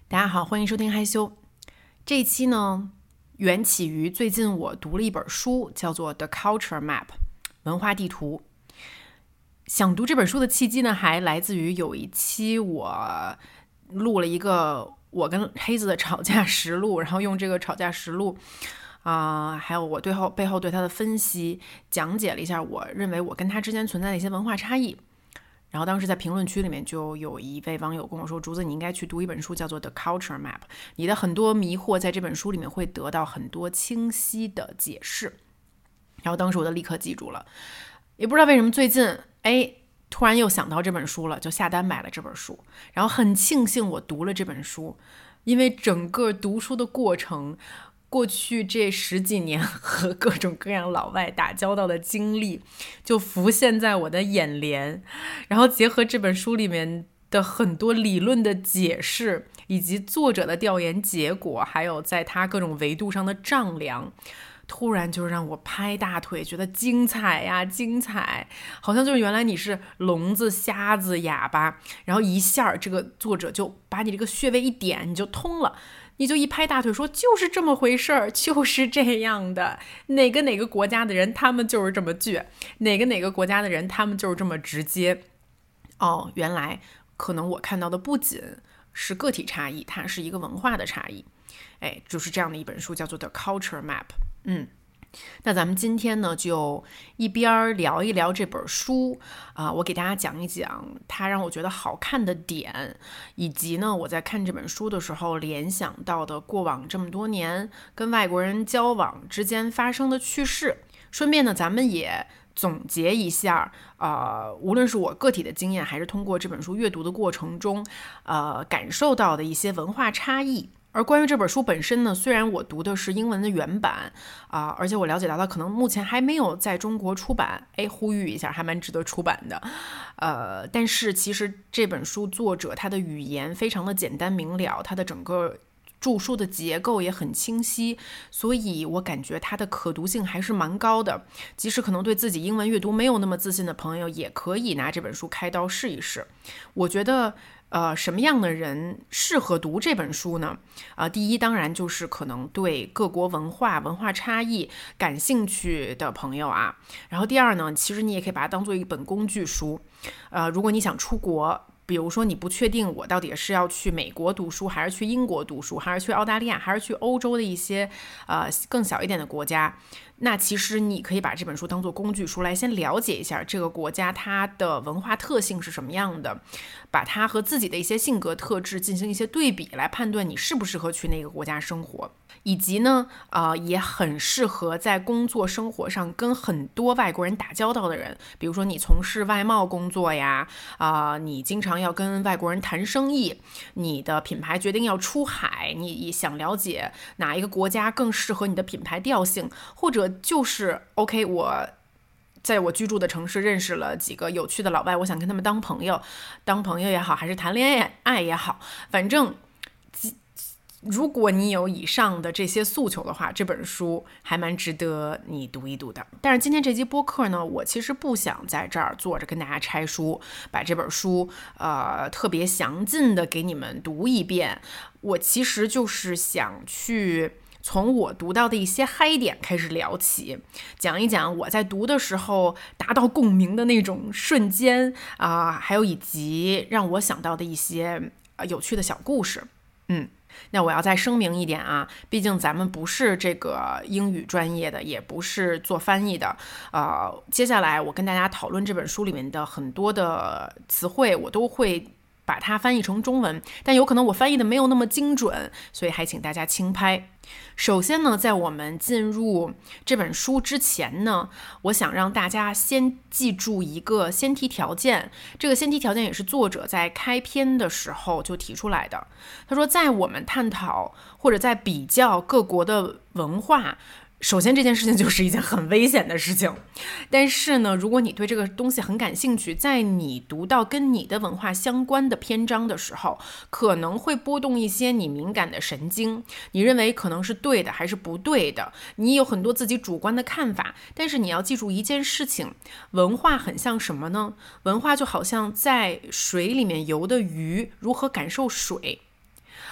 大家好，欢迎收听害羞。这一期呢，缘起于最近我读了一本书，叫做《The Culture Map》文化地图。想读这本书的契机呢，还来自于有一期我录了一个我跟黑子的吵架实录，然后用这个吵架实录还有我背后对他的分析，讲解了一下我认为我跟他之间存在的一些文化差异。然后当时在评论区里面就有一位网友跟我说，竹子你应该去读一本书叫做 The Culture Map， 你的很多迷惑在这本书里面会得到很多清晰的解释。然后当时我就立刻记住了，也不知道为什么最近突然又想到这本书了，就下单买了这本书。然后很庆幸我读了这本书，因为整个读书的过程，过去这10几年和各种各样老外打交道的经历就浮现在我的眼帘，然后结合这本书里面的很多理论的解释，以及作者的调研结果，还有在他各种维度上的丈量，突然就让我拍大腿，觉得精彩呀，精彩！好像就是原来你是聋子、瞎子、哑巴，然后一下这个作者就把你这个穴位一点，你就通了。你就一拍大腿说就是这么回事儿，就是这样的，哪个国家的人他们就是这么倔，哪个国家的人他们就是这么直接。原来可能我看到的不仅是个体差异，它是一个文化的差异。就是这样的一本书叫做 The Culture Map。那咱们今天呢，就一边聊一聊这本书我给大家讲一讲它让我觉得好看的点，以及呢我在看这本书的时候联想到的过往这么多年跟外国人交往之间发生的趣事。顺便呢，咱们也总结一下无论是我个体的经验，还是通过这本书阅读的过程中感受到的一些文化差异。而关于这本书本身呢，虽然我读的是英文的原版而且我了解到它可能目前还没有在中国出版，呼吁一下，还蛮值得出版的。但是其实这本书作者他的语言非常的简单明了，他的整个著书的结构也很清晰，所以我感觉它的可读性还是蛮高的。即使可能对自己英文阅读没有那么自信的朋友，也可以拿这本书开刀试一试。我觉得什么样的人适合读这本书呢？第一当然就是可能对各国文化差异感兴趣的朋友啊。然后第二呢，其实你也可以把它当做一本工具书。如果你想出国，比如说你不确定我到底是要去美国读书，还是去英国读书，还是去澳大利亚，还是去欧洲的一些更小一点的国家，那其实你可以把这本书当做工具书来先了解一下这个国家它的文化特性是什么样的，把它和自己的一些性格特质进行一些对比，来判断你适不适合去那个国家生活。以及呢也很适合在工作生活上跟很多外国人打交道的人，比如说你从事外贸工作呀你经常要跟外国人谈生意，你的品牌决定要出海，你想了解哪一个国家更适合你的品牌调性，或者就是 OK 我在我居住的城市认识了几个有趣的老外，我想跟他们当朋友也好，还是谈恋爱也好，反正如果你有以上的这些诉求的话，这本书还蛮值得你读一读的。但是今天这期播客呢，我其实不想在这儿坐着跟大家拆书，把这本书特别详尽的给你们读一遍。我其实就是想去从我读到的一些嗨点开始聊起，讲一讲我在读的时候达到共鸣的那种瞬间还有以及让我想到的一些有趣的小故事。那我要再声明一点毕竟咱们不是这个英语专业的，也不是做翻译的。接下来我跟大家讨论这本书里面的很多的词汇，我都会把它翻译成中文，但有可能我翻译的没有那么精准，所以还请大家轻拍。首先呢，在我们进入这本书之前呢，我想让大家先记住一个先提条件，这个先提条件也是作者在开篇的时候就提出来的。他说，在我们探讨或者在比较各国的文化，首先这件事情就是一件很危险的事情，但是呢，如果你对这个东西很感兴趣，在你读到跟你的文化相关的篇章的时候，可能会拨动一些你敏感的神经，你认为可能是对的还是不对的，你有很多自己主观的看法，但是你要记住一件事情，文化很像什么呢？文化就好像在水里面游的鱼如何感受水。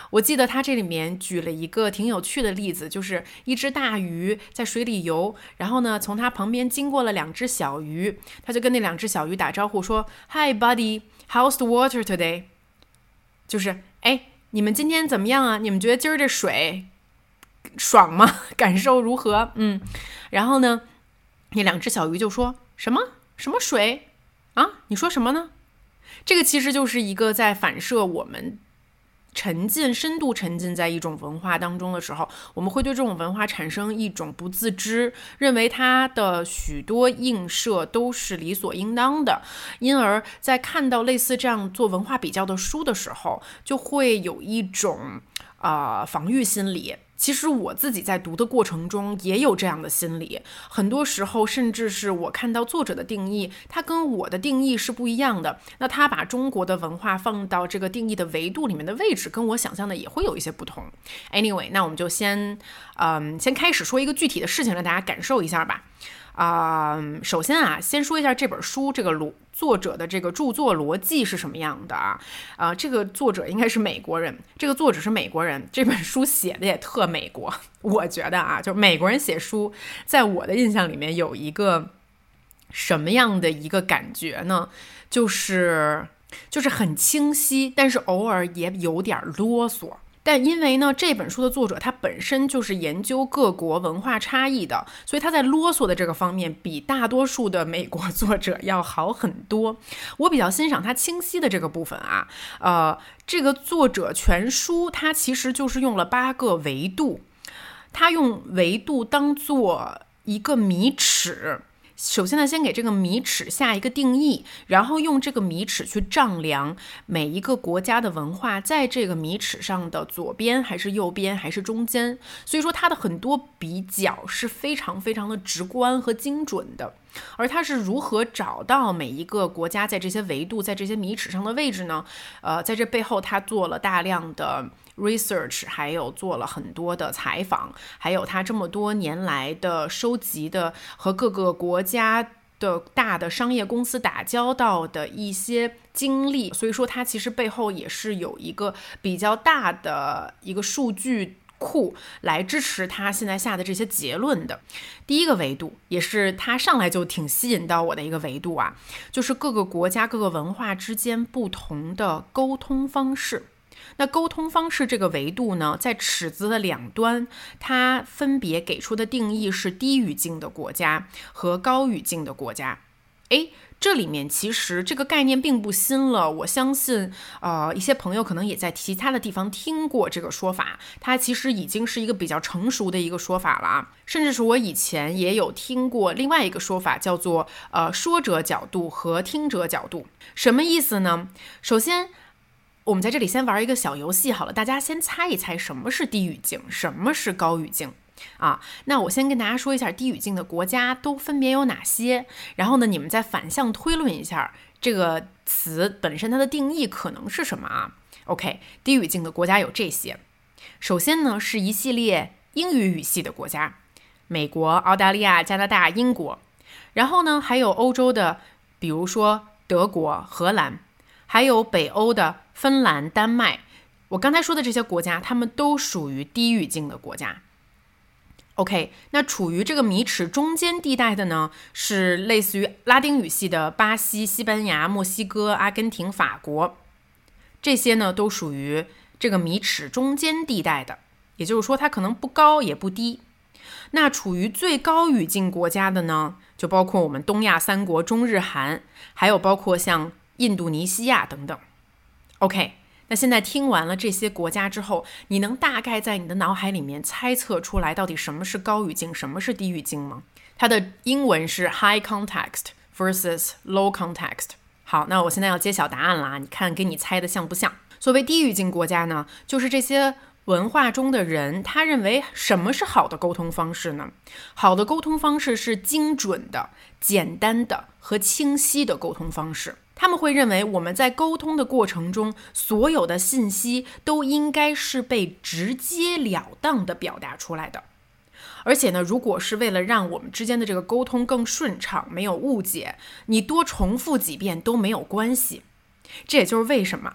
我记得他这里面举了一个挺有趣的例子，就是一只大鱼在水里游，然后呢，从它旁边经过了2只小鱼，他就跟那2只小鱼打招呼说 Hi buddy, how's the water today? 就是你们今天怎么样啊？你们觉得今儿这水爽吗？感受如何？然后呢，那2只小鱼就说什么水啊？你说什么呢？这个其实就是一个在反射我们深度沉浸在一种文化当中的时候，我们会对这种文化产生一种不自知，认为它的许多映射都是理所应当的，因而在看到类似这样做文化比较的书的时候，就会有一种防御心理。其实我自己在读的过程中也有这样的心理，很多时候甚至是我看到作者的定义，他跟我的定义是不一样的，那他把中国的文化放到这个定义的维度里面的位置跟我想象的也会有一些不同。 Anyway， 那我们就先开始说一个具体的事情，让大家感受一下吧。首先先说一下这本书这个作者的这个著作逻辑是什么样的啊？这个作者应该是美国人，这个作者是美国人，这本书写的也特美国。我觉得就是美国人写书，在我的印象里面有一个什么样的一个感觉呢？就是很清晰，但是偶尔也有点啰嗦。但因为呢，这本书的作者他本身就是研究各国文化差异的，所以他在啰嗦的这个方面比大多数的美国作者要好很多。我比较欣赏他清晰的这个部分这个作者全书他其实就是用了8个维度，他用维度当做一个米尺。首先呢，先给这个米尺下一个定义，然后用这个米尺去丈量每一个国家的文化在这个米尺上的左边还是右边还是中间。所以说它的很多比较是非常非常的直观和精准的。而它是如何找到每一个国家在这些维度在这些米尺上的位置呢？在这背后他做了大量的research， 还有做了很多的采访，还有他这么多年来的收集的和各个国家的大的商业公司打交道的一些经历，所以说他其实背后也是有一个比较大的一个数据库来支持他现在下的这些结论的。第一个维度，也是他上来就挺吸引到我的一个维度就是各个国家各个文化之间不同的沟通方式。那沟通方式这个维度呢，在尺子的2端，它分别给出的定义是低语境的国家和高语境的国家。这里面其实这个概念并不新了，我相信一些朋友可能也在其他的地方听过这个说法，它其实已经是一个比较成熟的一个说法了甚至是我以前也有听过另外一个说法，叫做说者角度和听者角度。什么意思呢？首先我们在这里先玩一个小游戏好了，大家先猜一猜什么是低语境，什么是高语境那我先跟大家说一下低语境的国家都分别有哪些，然后呢，你们再反向推论一下这个词本身它的定义可能是什么OK， 低语境的国家有这些。首先呢，是一系列英语语系的国家，美国、澳大利亚、加拿大、英国。然后呢，还有欧洲的，比如说德国、荷兰，还有北欧的芬兰、丹麦。我刚才说的这些国家，他们都属于低语境的国家。OK， 那处于这个米尺中间地带的呢，是类似于拉丁语系的巴西、西班牙、墨西哥、阿根廷、法国，这些呢都属于这个米尺中间地带的，也就是说它可能不高也不低。那处于最高语境国家的呢，就包括我们东亚3国中日韩，还有包括像印度尼西亚等等。OK，那现在听完了这些国家之后，你能大概在你的脑海里面猜测出来到底什么是高语境，什么是低语境吗？它的英文是 high context versus low context。 好，那我现在要揭晓答案了你看跟你猜的像不像？所谓低语境国家呢，就是这些文化中的人，他认为什么是好的沟通方式呢？好的沟通方式是精准的、简单的和清晰的沟通方式。他们会认为我们在沟通的过程中，所有的信息都应该是被直截了当的表达出来的。而且呢，如果是为了让我们之间的这个沟通更顺畅，没有误解，你多重复几遍都没有关系。这也就是为什么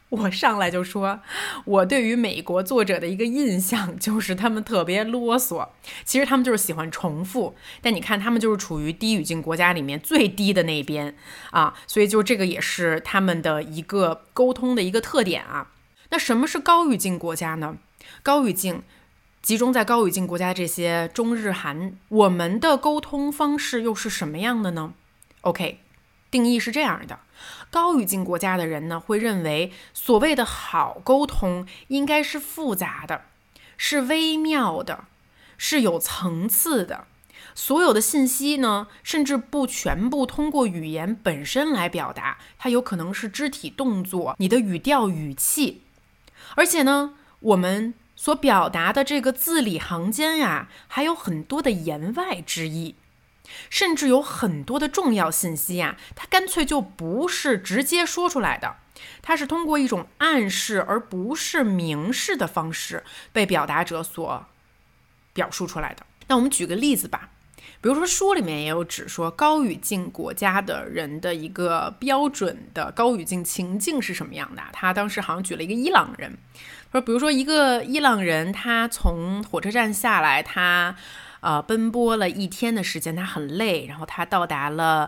我上来就说，我对于美国作者的一个印象就是他们特别啰嗦，其实他们就是喜欢重复，但你看他们就是处于低语境国家里面最低的那边啊，所以就这个也是他们的一个沟通的一个特点啊。那什么是高语境国家呢？高语境集中在高语境国家这些中日韩，我们的沟通方式又是什么样的呢？ OK， 定义是这样的，高语境国家的人呢，会认为所谓的好沟通应该是复杂的，是微妙的，是有层次的，所有的信息呢，甚至不全部通过语言本身来表达，它有可能是肢体动作，你的语调语气，而且呢，我们所表达的这个字里行间呀，还有很多的言外之意，甚至有很多的重要信息呀，它干脆就不是直接说出来的，它是通过一种暗示而不是明示的方式被表达者所表述出来的。那我们举个例子吧，比如说书里面也有指说高语境国家的人的一个标准的高语境情境是什么样的。他当时好像举了一个伊朗人，说比如说一个伊朗人，他从火车站下来，他奔波了一天的时间，他很累，然后他到达了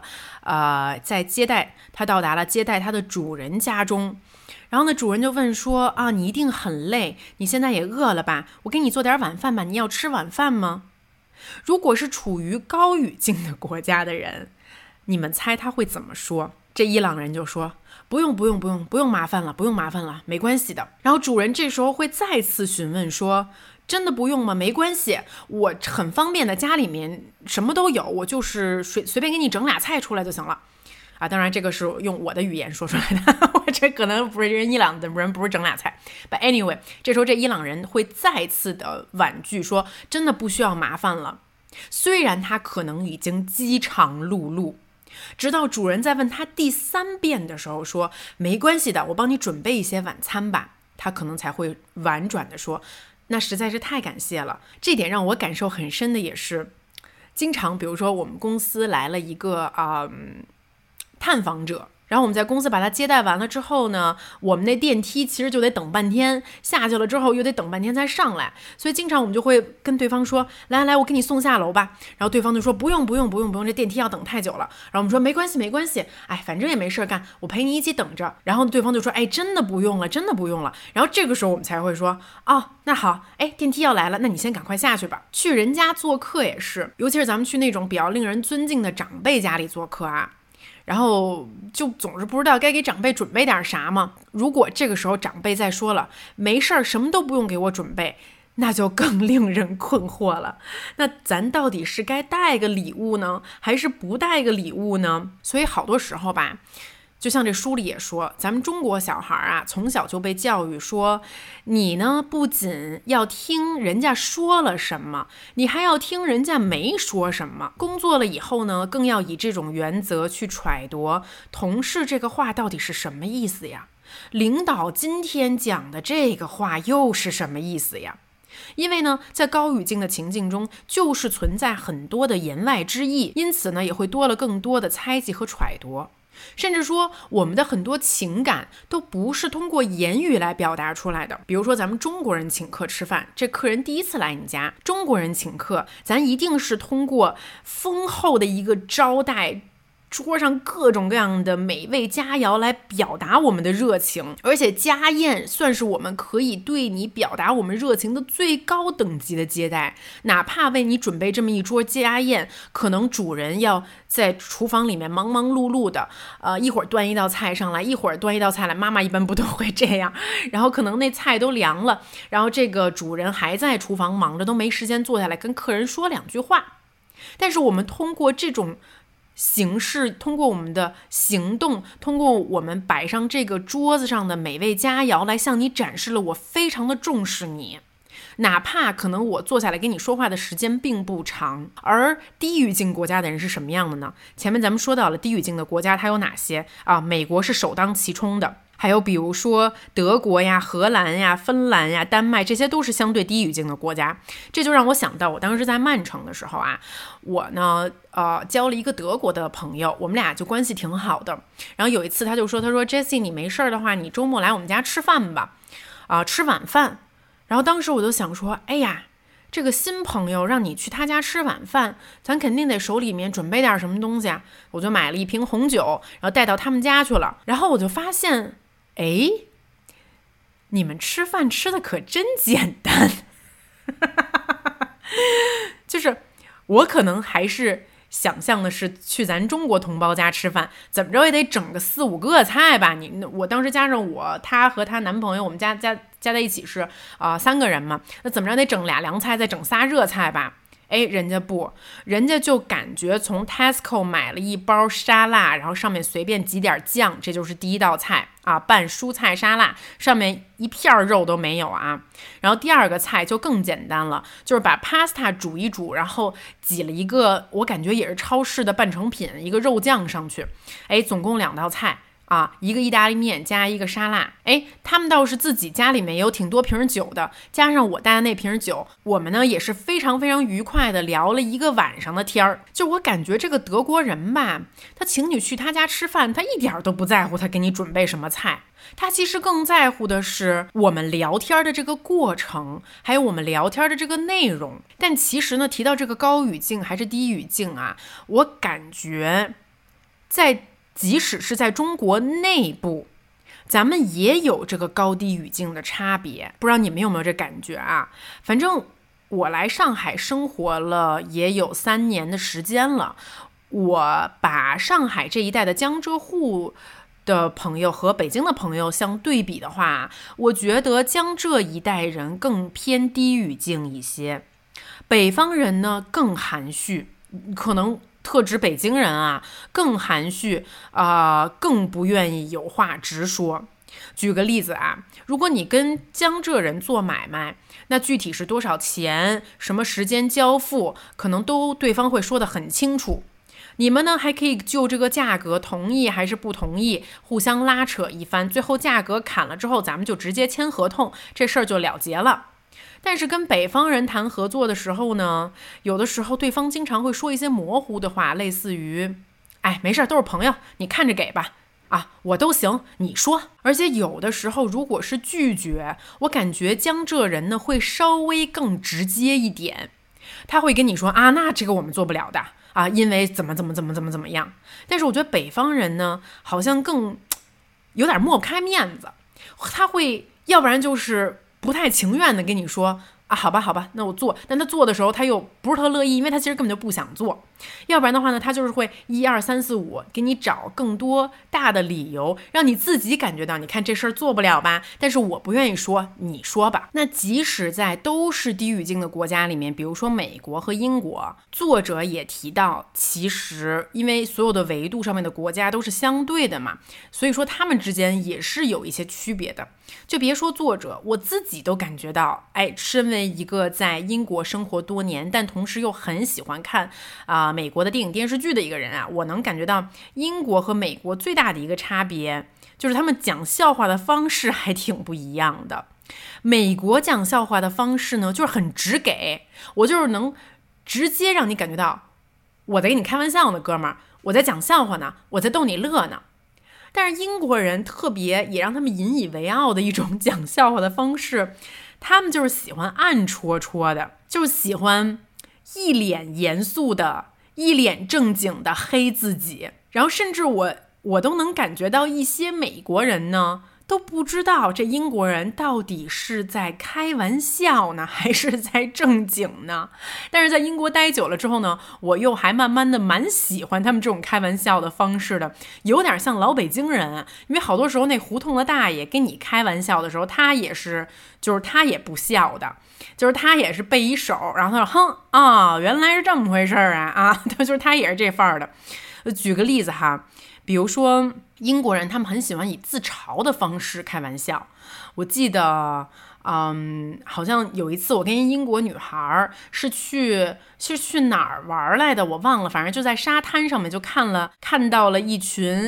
他到达了接待他的主人家中，然后呢，主人就问说啊，你一定很累，你现在也饿了吧？我给你做点晚饭吧，你要吃晚饭吗？如果是处于高语境的国家的人，你们猜他会怎么说？这伊朗人就说不用麻烦了，没关系的。然后主人这时候会再次询问说，真的不用吗？没关系，我很方便的，家里面什么都有，我就是随便给你整俩菜出来就行了啊。当然这个是用我的语言说出来的，我这可能不是人伊朗的人不是整俩菜。 But anyway， 这时候这伊朗人会再次的婉拒说，真的不需要麻烦了，虽然他可能已经饥肠辘辘，直到主人在问他第3遍的时候说，没关系的，我帮你准备一些晚餐吧，他可能才会婉转的说，那实在是太感谢了。这点让我感受很深的也是，经常比如说我们公司来了一个探访者，然后我们在公司把他接待完了之后呢，我们那电梯其实就得等半天，下去了之后又得等半天才上来，所以经常我们就会跟对方说，来我给你送下楼吧，然后对方就说不用，这电梯要等太久了。然后我们说没关系，哎，反正也没事干，我陪你一起等着。然后对方就说，哎，真的不用了。然后这个时候我们才会说，哦，那好，哎，电梯要来了，那你先赶快下去吧。去人家做客也是，尤其是咱们去那种比较令人尊敬的长辈家里做客啊，然后就总是不知道该给长辈准备点啥嘛。如果这个时候长辈再说了，没事儿，什么都不用给我准备，那就更令人困惑了。那咱到底是该带个礼物呢，还是不带个礼物呢？所以好多时候吧，就像这书里也说，咱们中国小孩啊，从小就被教育说，你呢不仅要听人家说了什么，你还要听人家没说什么。工作了以后呢，更要以这种原则去揣度同事这个话到底是什么意思呀？领导今天讲的这个话又是什么意思呀？因为呢，在高语境的情境中，就是存在很多的言外之意，因此呢，也会多了更多的猜忌和揣度。甚至说我们的很多情感都不是通过言语来表达出来的。比如说咱们中国人请客吃饭，这客人第一次来你家，中国人请客，咱一定是通过丰厚的一个招待，桌上各种各样的美味佳肴来表达我们的热情，而且家宴算是我们可以对你表达我们热情的最高等级的接待。哪怕为你准备这么一桌家宴，可能主人要在厨房里面忙忙碌碌的，一会儿端一道菜上来，一会儿端一道菜来，妈妈一般不都会这样，然后可能那菜都凉了，然后这个主人还在厨房忙着，都没时间坐下来跟客人说2句话。但是我们通过这种形式，通过我们的行动，通过我们摆上这个桌子上的美味佳肴来向你展示了我非常的重视你，哪怕可能我坐下来跟你说话的时间并不长。而低语境国家的人是什么样的呢？前面咱们说到了低语境的国家它有哪些啊？美国是首当其冲的， 还有比如说德国呀、荷兰呀、芬兰呀、丹麦，这些都是相对低语境的国家。这就让我想到，我当时在曼城的时候啊，我呢交了一个德国的朋友，我们俩就关系挺好的。然后有一次他说 Jessie 你没事的话，你周末来我们家吃饭吧，吃晚饭。然后当时我就想说，哎呀，这个新朋友让你去他家吃晚饭，咱肯定得手里面准备点什么东西啊。我就买了一瓶红酒，然后带到他们家去了。然后我就发现，哎，你们吃饭吃的可真简单。就是我可能还是想象的是去咱中国同胞家吃饭，怎么着也得整个4-5个菜吧。我当时加上她和她男朋友，我们加在一起是3个人嘛，那怎么着得整2凉菜，再整仨热菜吧。哎，人家不，人家就感觉从 Tesco 买了一包沙拉，然后上面随便挤点酱，这就是第一道菜啊，拌蔬菜沙拉，上面一片肉都没有啊。然后第二个菜就更简单了，就是把 pasta 煮一煮，然后挤了一个我感觉也是超市的半成品，一个肉酱上去。哎，总共2道菜。一个意大利面加一个沙拉。哎，他们倒是自己家里面有挺多瓶酒的，加上我带的那瓶酒，我们呢也是非常非常愉快的聊了一个晚上的天儿。就我感觉这个德国人吧，他请你去他家吃饭，他一点都不在乎他给你准备什么菜，他其实更在乎的是我们聊天的这个过程，还有我们聊天的这个内容。但其实呢，提到这个高语境还是低语境啊，我感觉即使是在中国内部，咱们也有这个高低语境的差别，不知道你们有没有这感觉啊？反正我来上海生活了也有3年的时间了，我把上海这一带的江浙沪的朋友和北京的朋友相对比的话，我觉得江浙一带人更偏低语境一些，北方人呢更含蓄，可能特指北京人啊，更含蓄更不愿意有话直说。举个例子啊，如果你跟江浙人做买卖，那具体是多少钱，什么时间交付，可能都对方会说得很清楚。你们呢还可以就这个价格同意还是不同意互相拉扯一番，最后价格砍了之后，咱们就直接签合同，这事儿就了结了。但是跟北方人谈合作的时候呢，有的时候对方经常会说一些模糊的话，类似于哎，没事，都是朋友，你看着给吧，我都行，你说。而且有的时候如果是拒绝，我感觉江浙人呢会稍微更直接一点，他会跟你说那这个我们做不了的因为怎么样。但是我觉得北方人呢好像更有点抹不开面子，他会要不然就是不太情愿的跟你说好吧，那我做。但他做的时候他又不是特乐意，因为他其实根本就不想做。要不然的话呢，他就是会1、2、3、4、5给你找更多大的理由，让你自己感觉到，你看这事儿做不了吧，但是我不愿意说，你说吧。那即使在都是低语境的国家里面，比如说美国和英国，作者也提到，其实因为所有的维度上面的国家都是相对的嘛，所以说他们之间也是有一些区别的。就别说作者，我自己都感觉到，身为一个在英国生活多年，但同时又很喜欢看美国的电影电视剧的一个人啊，我能感觉到英国和美国最大的一个差别，就是他们讲笑话的方式还挺不一样的。美国讲笑话的方式呢，就是很直给，我就是能直接让你感觉到，我在跟你开玩笑呢，哥们儿，我在讲笑话呢，我在逗你乐呢。但是英国人特别也让他们引以为傲的一种讲笑话的方式，他们就是喜欢暗戳戳的，就是喜欢一脸严肃的、一脸正经的黑自己。然后甚至我都能感觉到一些美国人呢，都不知道这英国人到底是在开玩笑呢，还是在正经呢。但是在英国待久了之后呢，我又还慢慢的蛮喜欢他们这种开玩笑的方式的，有点像老北京人。因为好多时候那胡同的大爷跟你开玩笑的时候，他也是，就是他也不笑的，就是他也是背一手，然后他说哼原来是这么回事啊就是他也是这范儿的。举个例子哈，比如说英国人他们很喜欢以自嘲的方式开玩笑。我记得好像有一次我跟英国女孩是去哪儿玩来的我忘了，反正就在沙滩上面就看到了一群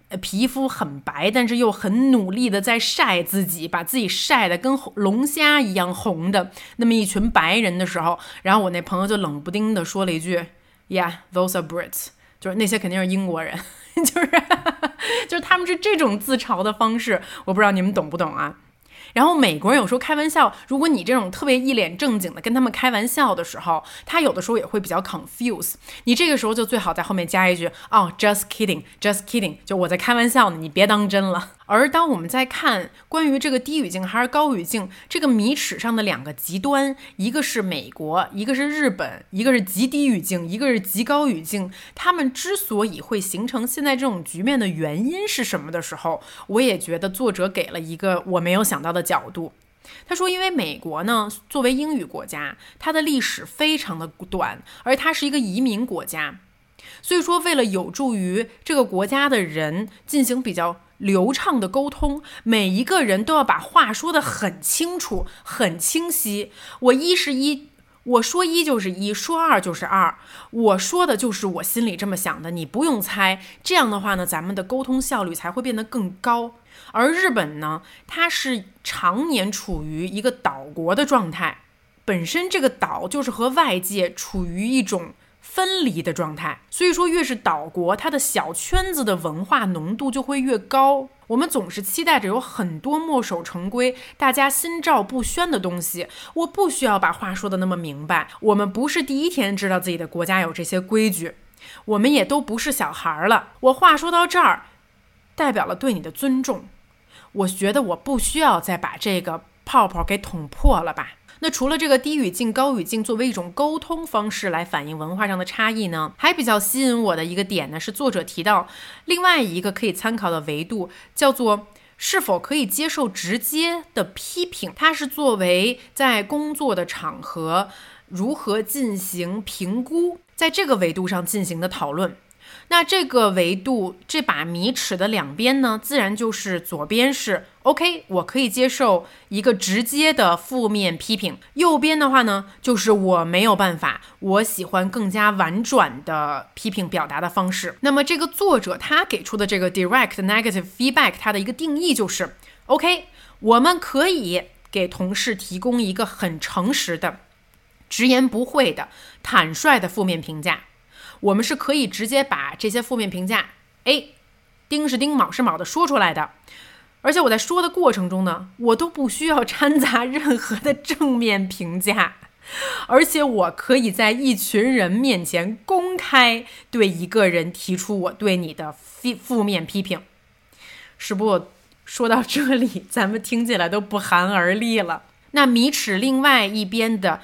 皮肤很白，但是又很努力的在晒自己，把自己晒得跟龙虾一样红的那么一群白人的时候，然后我那朋友就冷不丁的说了一句 Yeah, those are Brits， 就是那些肯定是英国人就是他们是这种自嘲的方式，我不知道你们懂不懂啊。然后美国人有时候开玩笑，如果你这种特别一脸正经的跟他们开玩笑的时候，他有的时候也会比较 confuse， 你这个时候就最好在后面加一句just kidding, just kidding， 就我在开玩笑呢，你别当真了。而当我们在看关于这个低语境还是高语境这个米尺上的两个极端，一个是美国，一个是日本，一个是极低语境，一个是极高语境，他们之所以会形成现在这种局面的原因是什么的时候，我也觉得作者给了一个我没有想到的角度。他说因为美国呢作为英语国家，它的历史非常的短，而它是一个移民国家，所以说为了有助于这个国家的人进行比较流畅的沟通，每一个人都要把话说得很清楚很清晰，我一是一，我说一就是一，说二就是二，我说的就是我心里这么想的，你不用猜，这样的话呢咱们的沟通效率才会变得更高。而日本呢，它是常年处于一个岛国的状态，本身这个岛就是和外界处于一种分离的状态，所以说越是岛国，它的小圈子的文化浓度就会越高。我们总是期待着有很多墨守成规，大家心照不宣的东西，我不需要把话说的那么明白，我们不是第一天知道自己的国家有这些规矩，我们也都不是小孩了，我话说到这儿代表了对你的尊重，我觉得我不需要再把这个泡泡给捅破了吧。那除了这个低语境高语境作为一种沟通方式来反映文化上的差异呢，还比较吸引我的一个点呢，是作者提到另外一个可以参考的维度，叫做是否可以接受直接的批评。它是作为在工作的场合如何进行评估，在这个维度上进行的讨论。那这个维度，这把米尺的两边呢，自然就是左边是 OK， 我可以接受一个直接的负面批评，右边的话呢，就是我没有办法，我喜欢更加婉转的批评表达的方式。那么这个作者他给出的这个 direct negative feedback， 它的一个定义就是 OK， 我们可以给同事提供一个很诚实的、直言不讳的、坦率的负面评价，我们是可以直接把这些负面评价丁是丁卯是卯的说出来的，而且我在说的过程中呢，我都不需要掺杂任何的正面评价，而且我可以在一群人面前公开对一个人提出我对你的负面批评。是不是说到这里咱们听起来都不寒而栗了？那米尺另外一边的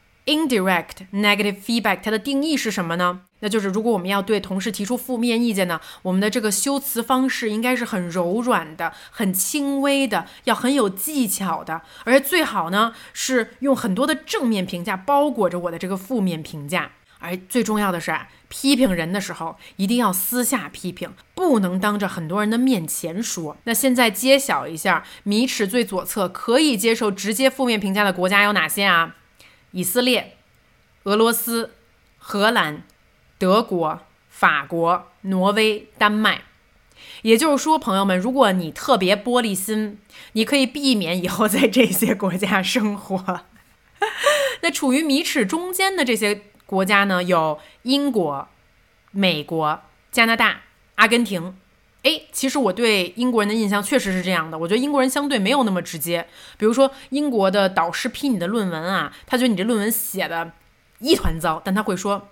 indirect negative feedback， 它的定义是什么呢？那就是如果我们要对同事提出负面意见呢，我们的这个修辞方式应该是很柔软的、很轻微的，要很有技巧的，而且最好呢是用很多的正面评价包裹着我的这个负面评价。而最重要的是批评人的时候一定要私下批评，不能当着很多人的面前说。那现在揭晓一下，米尺最左侧可以接受直接负面评价的国家有哪些啊？以色列、俄罗斯、荷兰、德国、法国、挪威、丹麦。也就是说，朋友们，如果你特别玻璃心，你可以避免以后在这些国家生活。那处于米尺中间的这些国家呢，有英国、美国、加拿大、阿根廷。其实我对英国人的印象确实是这样的，我觉得英国人相对没有那么直接。比如说英国的导师批你的论文啊，他觉得你这论文写的一团糟，但他会说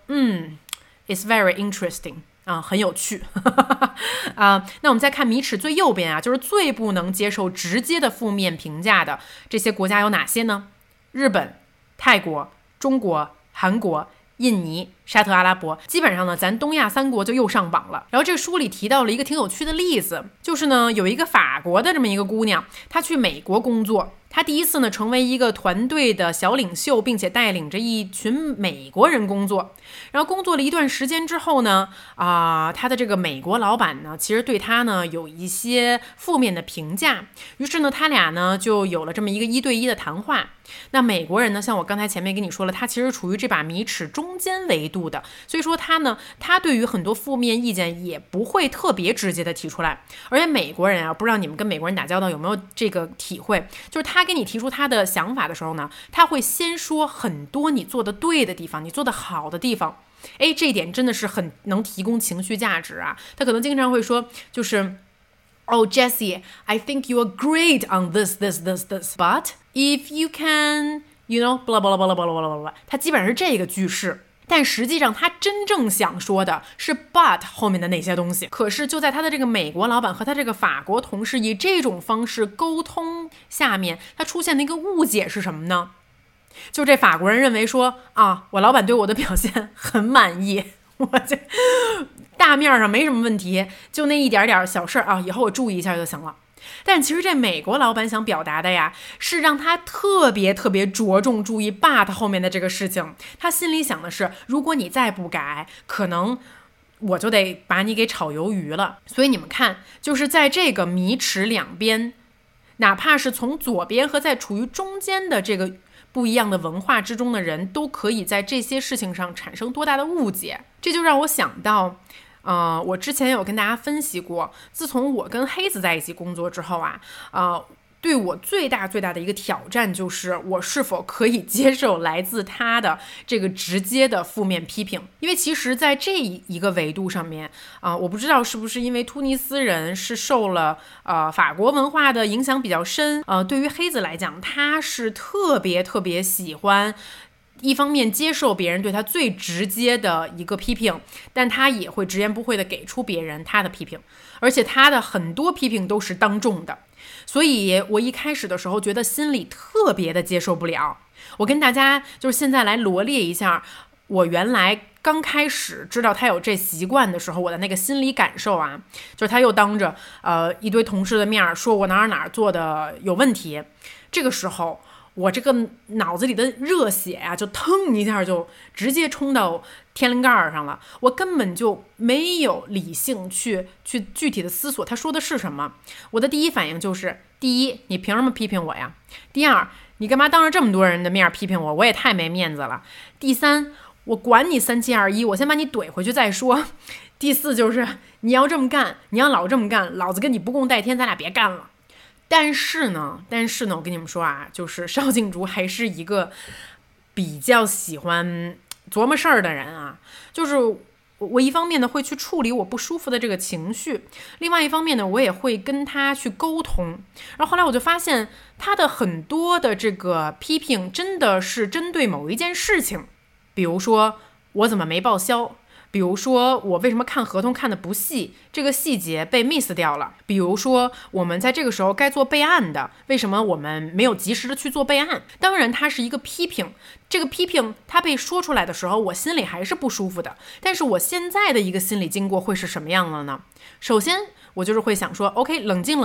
it's very interesting 很有趣那我们再看米尺最右边啊，就是最不能接受直接的负面评价的这些国家有哪些呢？日本、泰国、中国、韩国、印尼、沙特阿拉伯。基本上呢咱东亚三国就又上榜了。然后这个书里提到了一个挺有趣的例子，就是呢有一个法国的这么一个姑娘，她去美国工作，她第一次呢成为一个团队的小领袖，并且带领着一群美国人工作。然后工作了一段时间之后呢她的这个美国老板呢其实对她呢有一些负面的评价，于是呢他俩呢就有了这么一个1对1的谈话。那美国人呢，像我刚才前面跟你说了，他其实处于这把米尺中间维度度的，所以说他对于很多负面意见也不会特别直接的提出来。而且美国人啊，不知道你们跟美国人打交道有没有这个体会，就是他给你提出他的想法的时候呢，他会先说很多你做的对的地方，你做的好的地方。这一点真的是很能提供情绪价值啊。他可能经常会说，就是Oh, Jessie, I think you are great on this, but if you can, blah, blah, blah, blah, blah, blah, blah. 他基本上是这个句式，但实际上他真正想说的是 but 后面的那些东西。可是就在他的这个美国老板和他这个法国同事以这种方式沟通下面，他出现的一个误解是什么呢？就这法国人认为说我老板对我的表现很满意，我这大面上没什么问题，就那一点点小事以后我注意一下就行了。但其实这美国老板想表达的呀，是让他特别特别着重注意 but 后面的这个事情。他心里想的是，如果你再不改，可能我就得把你给炒鱿鱼了。所以你们看，就是在这个迷池两边，哪怕是从左边和在处于中间的这个不一样的文化之中的人，都可以在这些事情上产生多大的误解。这就让我想到我之前有跟大家分析过，自从我跟黑子在一起工作之后对我最大的一个挑战就是我是否可以接受来自他的这个直接的负面批评。因为其实在这一个维度上面我不知道是不是因为突尼斯人是受了法国文化的影响比较深，对于黑子来讲，他是特别特别喜欢一方面接受别人对他最直接的一个批评，但他也会直言不讳的给出别人他的批评，而且他的很多批评都是当众的。所以我一开始的时候觉得心里特别的接受不了。我跟大家就是现在来罗列一下我原来刚开始知道他有这习惯的时候我的那个心理感受就是他又当着一堆同事的面说我哪做的有问题。这个时候我这个脑子里的热血就腾一下就直接冲到天灵盖上了，我根本就没有理性去具体的思索他说的是什么。我的第一反应就是，第一，你凭什么批评我呀？第二，你干嘛当着这么多人的面批评我？我也太没面子了。第三，我管你3721，我先把你怼回去再说。第四就是你要这么干，你要老这么干，老子跟你不共戴天，咱俩别干了。但是呢，我跟你们说就是邵静竹还是一个比较喜欢琢磨事儿的人就是我一方面呢会去处理我不舒服的这个情绪，另外一方面呢我也会跟他去沟通。然后后来我就发现他的很多的这个批评真的是针对某一件事情，比如说我怎么没报销，比如说我为什么看合同看的不细，这个细节被 miss 掉了，比如说我们在这个时候该做备案的，为什么我们没有及时的去做备案。当然它是一个批评，这个批评它被说出来的时候我心里还是不舒服的，但是我现在的一个心理经过会是什么样了呢？首先我就是会想说 OK 冷静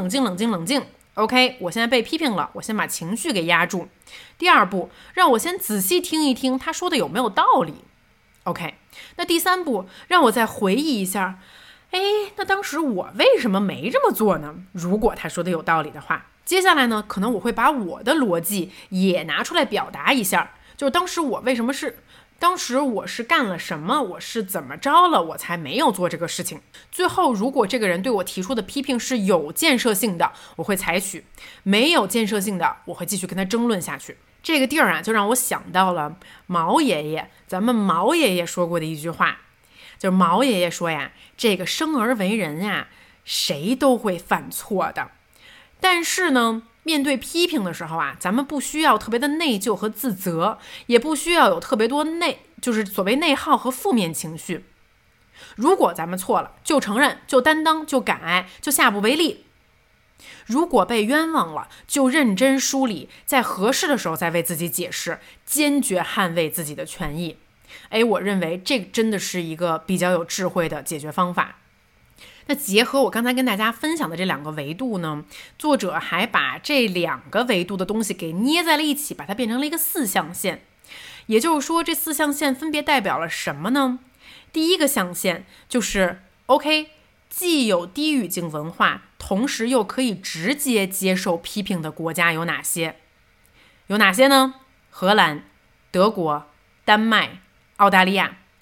OK 我现在被批评了，我先把情绪给压住。第二步，让我先仔细听一听他说的有没有道理。OK， 那第三步，让我再回忆一下，那当时我为什么没这么做呢？如果他说的有道理的话，接下来呢，可能我会把我的逻辑也拿出来表达一下，就是当时我是干了什么，我是怎么着了，我才没有做这个事情。最后，如果这个人对我提出的批评是有建设性的，我会采取；没有建设性的，我会继续跟他争论下去。这个地儿就让我想到了咱们毛爷爷说过的一句话，就是毛爷爷说呀，这个生而为人谁都会犯错的，但是呢，面对批评的时候咱们不需要特别的内疚和自责，也不需要有特别多就是所谓内耗和负面情绪。如果咱们错了，就承认，就担当，就改，就下不为例。如果被冤枉了，就认真梳理，在合适的时候再为自己解释，坚决捍卫自己的权益。我认为这真的是一个比较有智慧的解决方法。那结合我刚才跟大家分享的这两个维度呢，作者还把这两个维度的东西给捏在了一起，把它变成了一个4象限。也就是说，这4象限分别代表了什么呢？第一个象限就是 OK， 既有低语境文化，同时又可以直接接受批评的国家有哪些？有哪些呢？荷兰、德国、丹麦、澳大利亚。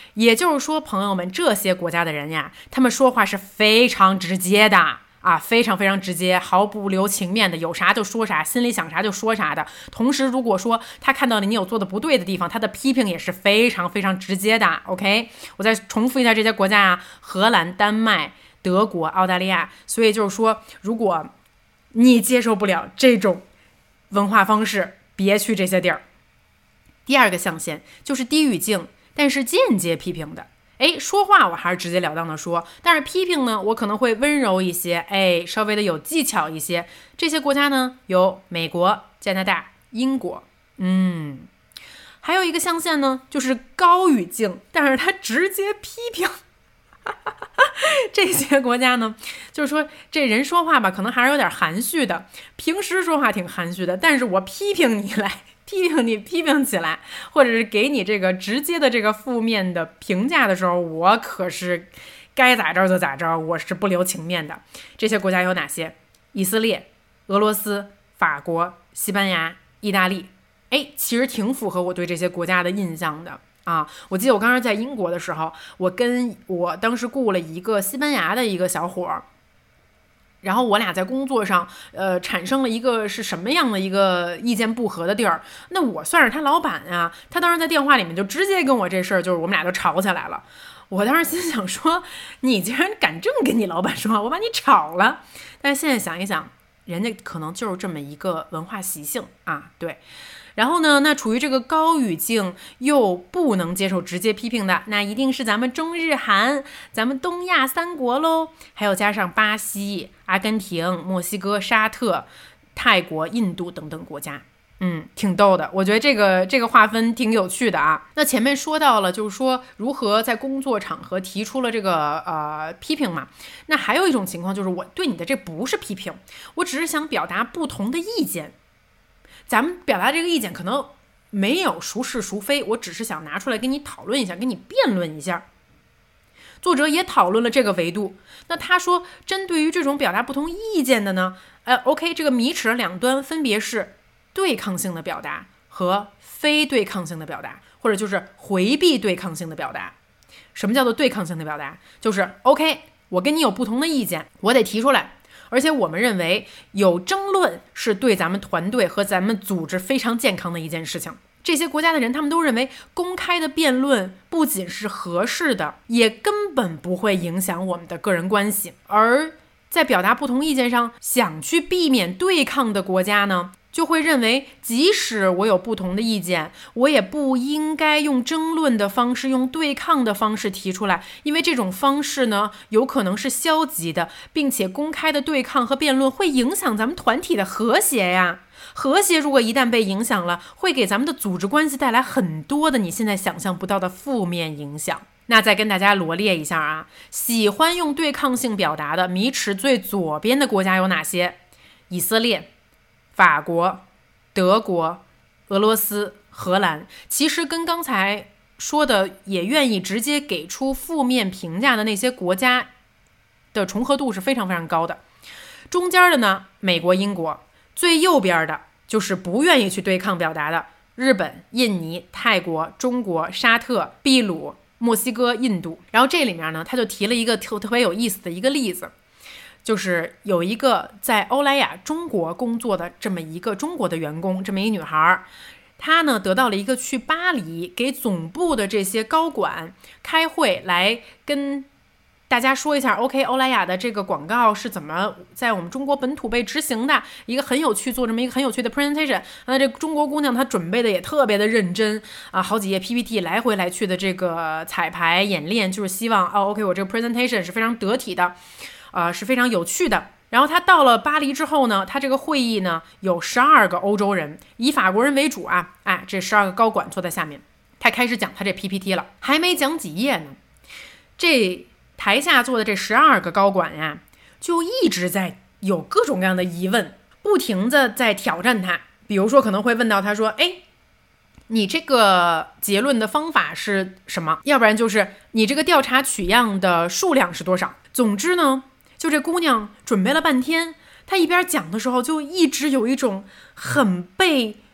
也就是说，朋友们，这些国家的人呀，他们说话是非常直接的啊，非常非常直接，毫不留情面的，有啥就说啥，心里想啥就说啥的。同时，如果说他看到了你有做的不对的地方，他的批评也是非常非常直接的。OK， 我再重复一下这些国家啊：荷兰、丹麦、德国、澳大利亚。所以就是说，如果你接受不了这种文化方式，别去这些地儿。第二个象限就是低语境，但是间接批评的。说话我还是直截了当的说，但是批评呢，我可能会温柔一些，稍微的有技巧一些。这些国家呢，有美国、加拿大、英国。还有一个象限呢，就是高语境，但是他直接批评。这些国家呢，就是说这人说话吧，可能还是有点含蓄的，平时说话挺含蓄的，但是我批评你来。批评起来，或者是给你这个直接的这个负面的评价的时候，我可是该咋着就咋着，我是不留情面的。这些国家有哪些？以色列、俄罗斯、法国、西班牙、意大利。其实挺符合我对这些国家的印象的啊。我记得我刚刚在英国的时候，我跟我当时雇了一个西班牙的一个小伙儿。然后我俩在工作上，产生了一个是什么样的一个意见不合的地儿？那我算是他老板啊，他当时在电话里面就直接跟我这事儿，就是我们俩就吵起来了。我当时心想说，你竟然敢这么跟你老板说话，我把你炒了。但是现在想一想，人家可能就是这么一个文化习性啊，对。然后呢，那处于这个高语境又不能接受直接批评的，那一定是咱们中日韩，咱们东亚三国喽，还有加上巴西、阿根廷、墨西哥、沙特、泰国、印度等等国家。挺逗的，我觉得这个划分挺有趣的啊。那前面说到了，就是说如何在工作场合提出了这个批评嘛。那还有一种情况就是我对你的这不是批评，我只是想表达不同的意见。咱们表达这个意见可能没有孰是孰非，我只是想拿出来跟你讨论一下，跟你辩论一下。作者也讨论了这个维度。那他说，针对于这种表达不同意见的呢，OK， 这个米尺的两端分别是对抗性的表达和非对抗性的表达，或者就是回避对抗性的表达。什么叫做对抗性的表达？就是 OK， 我跟你有不同的意见，我得提出来。而且我们认为有争论是对咱们团队和咱们组织非常健康的一件事情。这些国家的人他们都认为公开的辩论不仅是合适的，也根本不会影响我们的个人关系。而在表达不同意见上想去避免对抗的国家呢，就会认为即使我有不同的意见，我也不应该用争论的方式，用对抗的方式提出来，因为这种方式呢有可能是消极的，并且公开的对抗和辩论会影响咱们团体的和谐呀。和谐如果一旦被影响了，会给咱们的组织关系带来很多的你现在想象不到的负面影响。那再跟大家罗列一下啊，喜欢用对抗性表达的米尺最左边的国家有哪些？以色列、法国、德国、俄罗斯、荷兰。其实跟刚才说的也愿意直接给出负面评价的那些国家的重合度是非常非常高的。中间的呢，美国、英国。最右边的就是不愿意去对抗表达的日本、印尼、泰国、中国、沙特、秘鲁、墨西哥、印度。然后这里面呢，他就提了一个特别有意思的一个例子，就是有一个在欧莱雅中国工作的这么一个中国的员工，这么一女孩，她呢得到了一个去巴黎给总部的这些高管开会，来跟大家说一下 OK 欧莱雅的这个广告是怎么在我们中国本土被执行的，一个很有趣，做这么一个很有趣的 presentation。 那这中国姑娘她准备的也特别的认真啊，好几页 PPT 来回来去的这个彩排演练，就是希望OK 我这个 presentation 是非常得体的是非常有趣的。然后他到了巴黎之后呢，他这个会议呢有12个欧洲人，以法国人为主啊，这12个高管坐在下面，他开始讲他这 PPT 了，还没讲几页呢，这台下坐的这12个高管呀，就一直在有各种各样的疑问，不停的在挑战他。比如说可能会问到他说，你这个结论的方法是什么？要不然就是你这个调查取样的数量是多少？总之呢，就这姑娘准备了半天，她一边讲的时候就一直有一种很被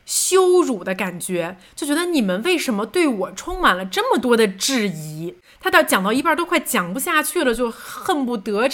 羞辱的感觉，就觉得你们为什么对我充满了这么多的质疑。他讲到一半都快讲不下去了，就恨不得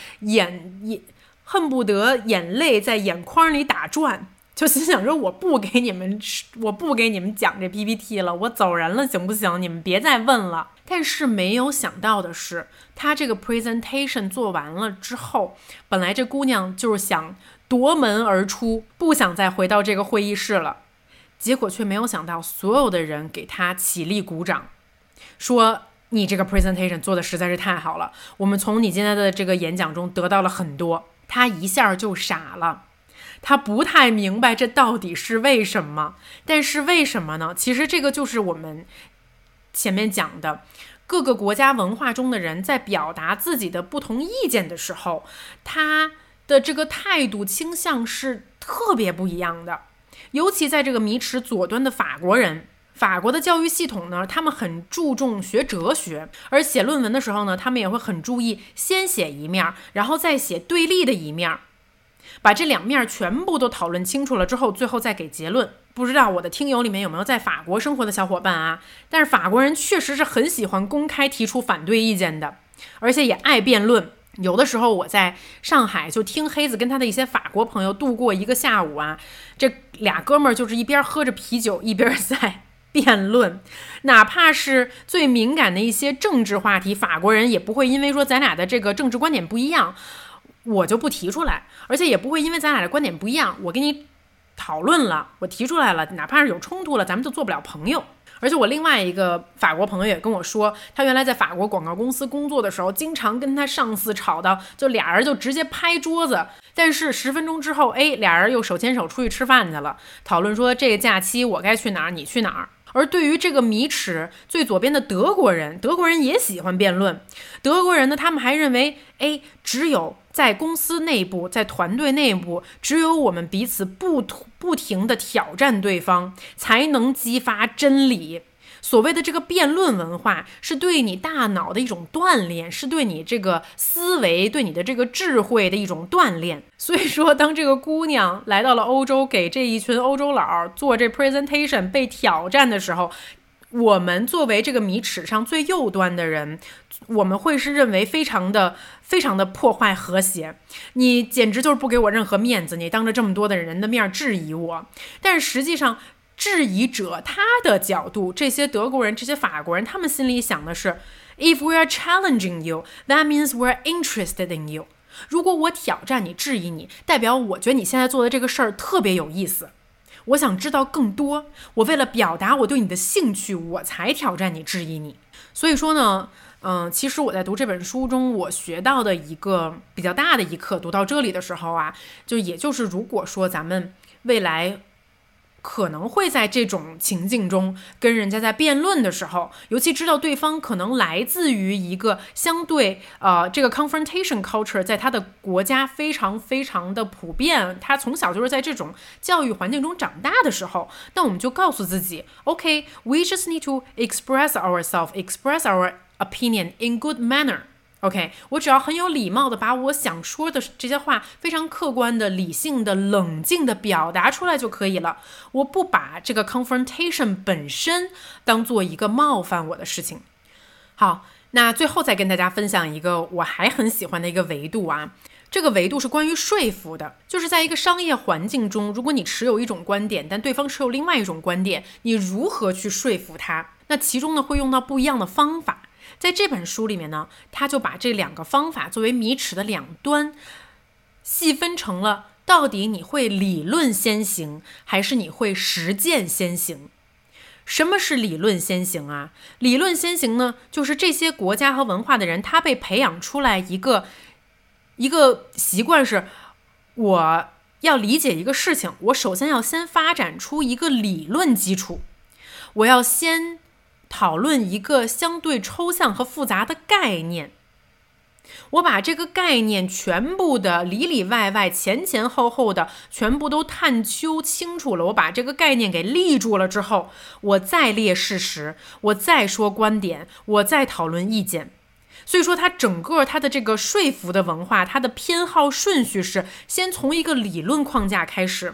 眼泪在眼眶里打转，就心想说我不给你们讲这 PPT 了，我走人了行不行？你们别再问了。但是没有想到的是，他这个 presentation 做完了之后，本来这姑娘就是想夺门而出，不想再回到这个会议室了，结果却没有想到所有的人给他起立鼓掌，说你这个 presentation 做的实在是太好了，我们从你今天的这个演讲中得到了很多。他一下就傻了，他不太明白这到底是为什么。但是为什么呢？其实这个就是我们前面讲的，各个国家文化中的人在表达自己的不同意见的时候，他的这个态度倾向是特别不一样的。尤其在这个迷池左端的法国人，法国的教育系统呢，他们很注重学哲学，而写论文的时候呢，他们也会很注意先写一面，然后再写对立的一面，把这两面全部都讨论清楚了之后，最后再给结论。不知道我的听友里面有没有在法国生活的小伙伴啊？但是法国人确实是很喜欢公开提出反对意见的，而且也爱辩论。有的时候我在上海就听黑子跟他的一些法国朋友度过一个下午啊，这俩哥们儿就是一边喝着啤酒一边在辩论，哪怕是最敏感的一些政治话题，法国人也不会因为说咱俩的这个政治观点不一样，我就不提出来，而且也不会因为咱俩的观点不一样，我跟你讨论了，我提出来了，哪怕是有冲突了，咱们就做不了朋友。而且我另外一个法国朋友也跟我说，他原来在法国广告公司工作的时候，经常跟他上司吵到，就俩人就直接拍桌子。但是10分钟之后，俩人又手牵手出去吃饭去了，讨论说这个假期我该去哪儿，你去哪儿。而对于这个迷池最左边的德国人也喜欢辩论。德国人呢，他们还认为，只有在公司内部，在团队内部，只有我们彼此不停的挑战对方，才能激发真理。所谓的这个辩论文化，是对你大脑的一种锻炼，是对你这个思维，对你的这个智慧的一种锻炼。所以说，当这个姑娘来到了欧洲，给这一群欧洲佬做这 presentation 被挑战的时候，我们作为这个迷池上最右端的人，我们会是认为非常的破坏和谐，你简直就是不给我任何面子，你当着这么多的人的面质疑我。但是实际上，质疑者他的角度，这些德国人，这些法国人，他们心里想的是 If we are challenging you, that means we're interested in you. 如果我挑战你，质疑你，代表我觉得你现在做的这个事儿特别有意思，我想知道更多，我为了表达我对你的兴趣，我才挑战你，质疑你。所以说呢，其实我在读这本书中，我学到的一个比较大的一课，读到这里的时候啊，也就是如果说咱们未来可能会在这种情境中跟人家在辩论的时候，尤其知道对方可能来自于一个相对这个 confrontation culture 在他的国家非常非常的普遍，他从小就是在这种教育环境中长大的时候，那我们就告诉自己 OK, we just need to express ourselves, express our opinion in good manner。OK， 我只要很有礼貌的把我想说的这些话非常客观的、理性的、冷静的表达出来就可以了。我不把这个 confrontation 本身当做一个冒犯我的事情。好，那最后再跟大家分享一个我还很喜欢的一个维度啊。这个维度是关于说服的，就是在一个商业环境中，如果你持有一种观点，但对方持有另外一种观点，你如何去说服他？那其中呢会用到不一样的方法。在这本书里面呢，他就把这两个方法作为迷池的两端，细分成了到底你会理论先行，还是你会实践先行。什么是理论先行啊？理论先行呢，就是这些国家和文化的人，他被培养出来一个习惯是，我要理解一个事情，我首先要先发展出一个理论基础，我要先讨论一个相对抽象和复杂的概念，我把这个概念全部的里里外外前前后后的全部都探究清楚了，我把这个概念给立住了之后，我再列事实，我再说观点，我再讨论意见。所以说它的这个说服的文化，它的偏好顺序是先从一个理论框架开始，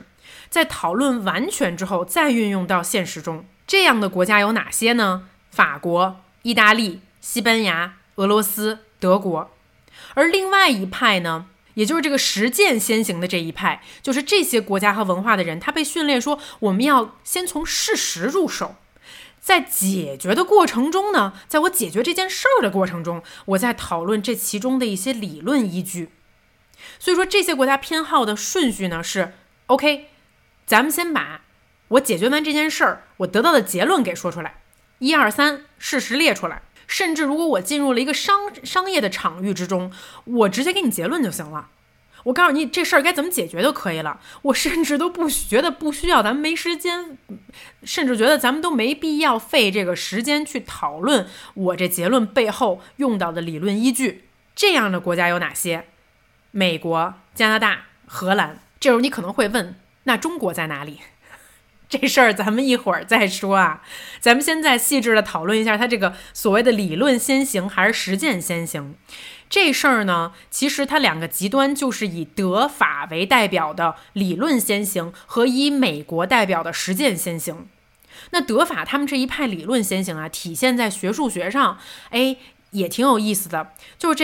在讨论完全之后再运用到现实中。这样的国家有哪些呢？法国、意大利、西班牙、俄罗斯、德国。而另外一派呢，也就是这个实践先行的这一派，就是这些国家和文化的人，他被训练说我们要先从事实入手，在解决的过程中呢，在我解决这件事儿的过程中，我在讨论这其中的一些理论依据。所以说这些国家偏好的顺序呢是 OK， 咱们先把我解决完这件事儿我得到的结论给说出来，1、2、3事实列出来。甚至如果我进入了一个商业的场域之中，我直接给你结论就行了，我告诉你这事儿该怎么解决就可以了。我甚至都觉得不需要，咱们没时间，甚至觉得咱们都没必要费这个时间去讨论我这结论背后用到的理论依据。这样的国家有哪些？美国、加拿大、荷兰。这时候你可能会问，那中国在哪里？这事儿咱们一会儿再说啊，咱们现在细致的讨论一下它这个所谓的理论先行还是实践先行。这事儿呢，其实它两个极端就是以德法为代表的理论先行和以美国代表的实践先行。那德法他们这一派理论先行啊，体现在学数学上，也挺有意思的。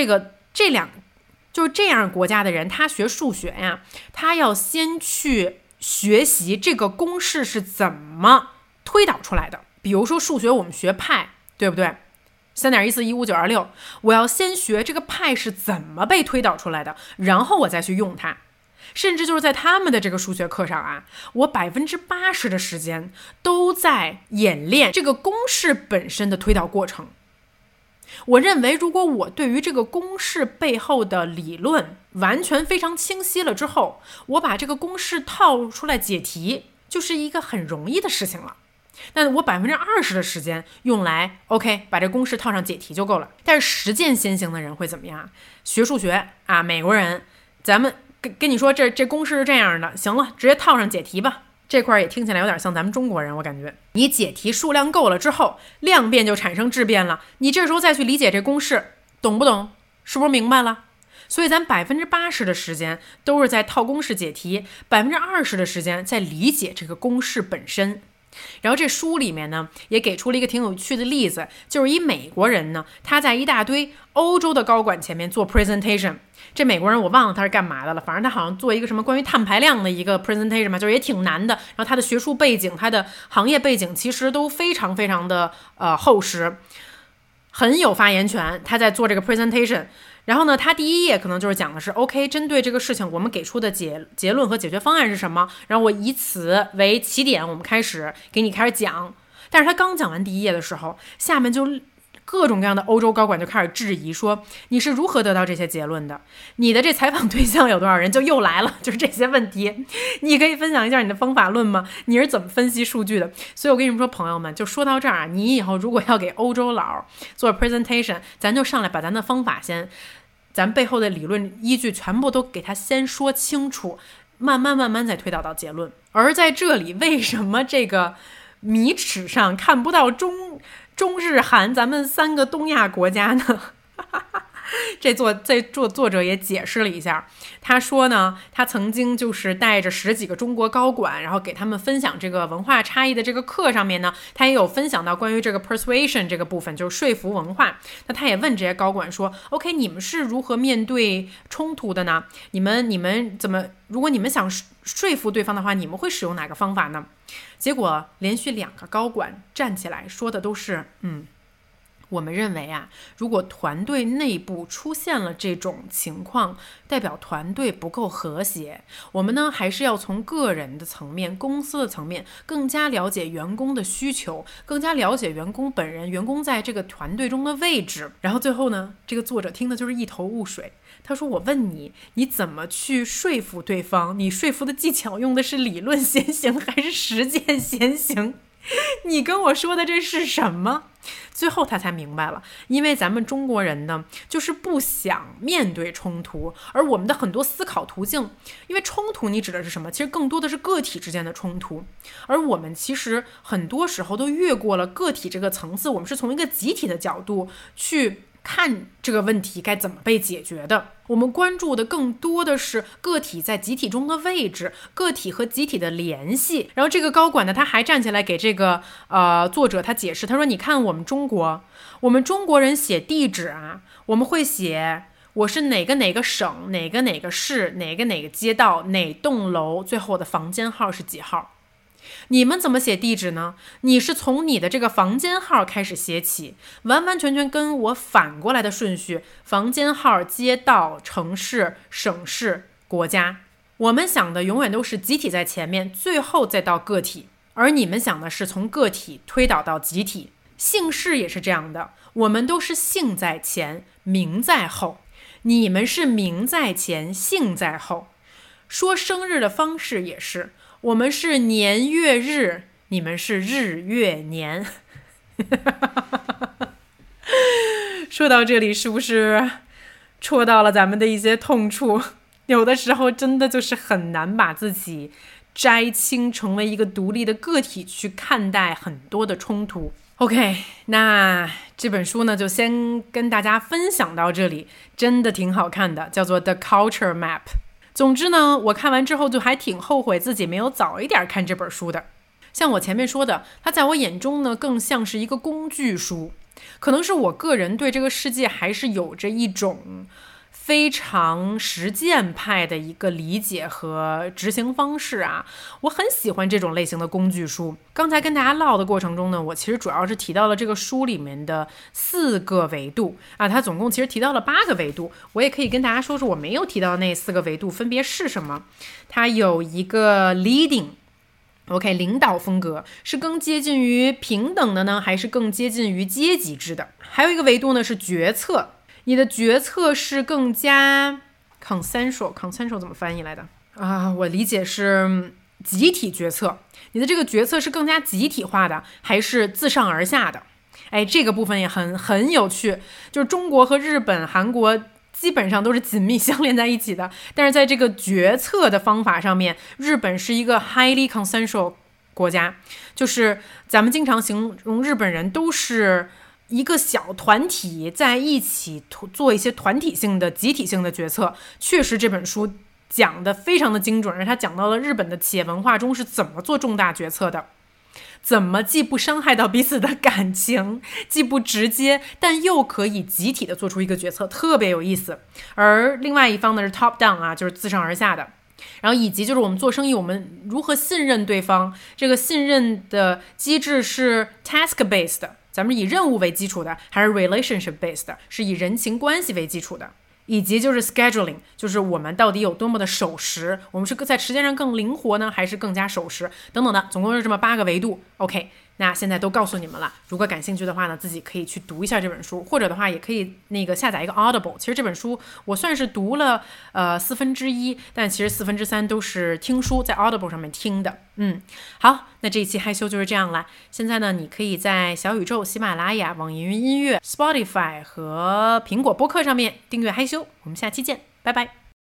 就是这样国家的人，他学数学呀，他要先去学习这个公式是怎么推导出来的。比如说数学我们学派，对不对？3.141596，我要先学这个派是怎么被推导出来的，然后我再去用它。甚至就是在他们的这个数学课上啊，我80%的时间都在演练这个公式本身的推导过程。我认为如果我对于这个公式背后的理论完全非常清晰了之后，我把这个公式套出来解题就是一个很容易的事情了。那我20%的时间用来 OK 把这公式套上解题就够了。但是实践先行的人会怎么样？学数学啊，美国人，咱们跟你说这公式是这样的，行了，直接套上解题吧。这块也听起来有点像咱们中国人，我感觉你解题数量够了之后，量变就产生质变了，你这时候再去理解这公式，懂不懂？是不是明白了？所以咱80%的时间都是在套公式解题，20%的时间在理解这个公式本身。然后这书里面呢也给出了一个挺有趣的例子，就是一美国人呢，他在一大堆欧洲的高管前面做 presentation。这美国人我忘了他是干嘛的了，反正他好像做一个什么关于碳排量的一个 presentation 嘛，就是也挺难的。然后他的学术背景，他的行业背景其实都非常非常的厚实，很有发言权。他在做这个 presentation。然后呢，他第一页可能就是讲的是 OK， 针对这个事情我们给出的结论和解决方案是什么，然后我以此为起点，我们开始讲。但是他刚讲完第一页的时候，下面就各种各样的欧洲高管就开始质疑说，你是如何得到这些结论的？你的这采访对象有多少人？就又来了，就是这些问题。你可以分享一下你的方法论吗？你是怎么分析数据的？所以我跟你们说，朋友们，就说到这儿，你以后如果要给欧洲佬做 presentation， 咱就上来把咱的方法咱背后的理论依据全部都给他先说清楚，慢慢再推导到结论。而在这里，为什么这个米尺上看不到中日韩咱们3个东亚国家呢？这作者也解释了一下，他说呢，他曾经就是带着10几个中国高管，然后给他们分享这个文化差异的这个课上面呢，他也有分享到关于这个 persuasion 这个部分，就是说服文化。那他也问这些高管说 OK， 你们是如何面对冲突的呢？你们怎么，如果你们想说服对方的话，你们会使用哪个方法呢？结果连续2个高管站起来说的都是我们认为啊，如果团队内部出现了这种情况，代表团队不够和谐。我们呢，还是要从个人的层面、公司的层面，更加了解员工的需求，更加了解员工本人，员工在这个团队中的位置。然后最后呢，这个作者听的就是一头雾水。他说：“我问你，你怎么去说服对方？你说服的技巧用的是理论先行还是实践先行？你跟我说的这是什么？”最后他才明白了，因为咱们中国人呢，就是不想面对冲突，而我们的很多思考途径，因为冲突你指的是什么？其实更多的是个体之间的冲突，而我们其实很多时候都越过了个体这个层次，我们是从一个集体的角度去看这个问题该怎么被解决的。我们关注的更多的是个体在集体中的位置，个体和集体的联系。然后这个高管呢，他还站起来给这个作者他解释，他说：“你看我们中国人写地址啊，我们会写我是哪个哪个省、哪个哪个市、哪个哪个街道、哪栋楼，最后我的房间号是几号。你们怎么写地址呢？你是从你的这个房间号开始写起，完完全全跟我反过来的顺序，房间号、街道、城市、省市、国家。我们想的永远都是集体在前面，最后再到个体，而你们想的是从个体推导到集体。姓氏也是这样的，我们都是姓在前，名在后，你们是名在前，姓在后。说生日的方式也是，我们是年月日，你们是日月年。说到这里，是不是戳到了咱们的一些痛处？有的时候真的就是很难把自己摘清，成为一个独立的个体去看待很多的冲突。OK， 那这本书呢就先跟大家分享到这里，真的挺好看的，叫做 The Culture Map。总之呢，我看完之后就还挺后悔自己没有早一点看这本书的。像我前面说的，它在我眼中呢更像是一个工具书，可能是我个人对这个世界还是有着一种非常实践派的一个理解和执行方式啊，我很喜欢这种类型的工具书。刚才跟大家唠的过程中呢，我其实主要是提到了这个书里面的4个维度啊，它总共其实提到了8个维度，我也可以跟大家说说我没有提到的那4个维度分别是什么。它有一个 leading，OK， 领导风格是更接近于平等的呢，还是更接近于阶级制的？还有一个维度呢是决策，你的决策是更加 consensual 怎么翻译来的啊？我理解是集体决策，你的这个决策是更加集体化的，还是自上而下的？哎，这个部分也很有趣，就是中国和日本、韩国基本上都是紧密相连在一起的，但是在这个决策的方法上面，日本是一个 highly consensual 国家，就是咱们经常形容日本人都是一个小团体在一起做一些团体性的集体性的决策。确实这本书讲的非常的精准，而他讲到了日本的企业文化中是怎么做重大决策的，怎么既不伤害到彼此的感情，既不直接，但又可以集体的做出一个决策，特别有意思。而另外一方呢是 top down 啊，就是自上而下的。然后以及就是我们做生意，我们如何信任对方，这个信任的机制是 task based 的，咱们以任务为基础的，还是 relationship based 的，是以人情关系为基础的。以及就是 scheduling， 就是我们到底有多么的守时，我们是在时间上更灵活呢，还是更加守时等等的，总共是这么8个维度。 OK， 那现在都告诉你们了，如果感兴趣的话呢，自己可以去读一下这本书，或者的话也可以下载一个 Audible。 其实这本书我算是读了1/4，但其实3/4都是听书，在 Audible 上面听的。好，那这一期害羞就是这样了。现在呢，你可以在小宇宙、喜马拉雅、网易云音乐、Spotify 和苹果播客上面订阅害羞。我们下期见，拜拜。